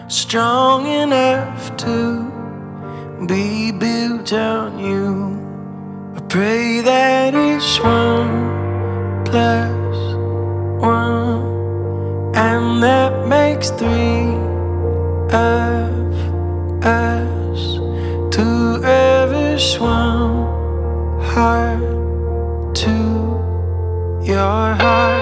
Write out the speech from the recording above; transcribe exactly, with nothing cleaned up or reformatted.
strong enough to be built on you. I pray that it's one plus one, and that makes three of us. To ever swim hard to your heart.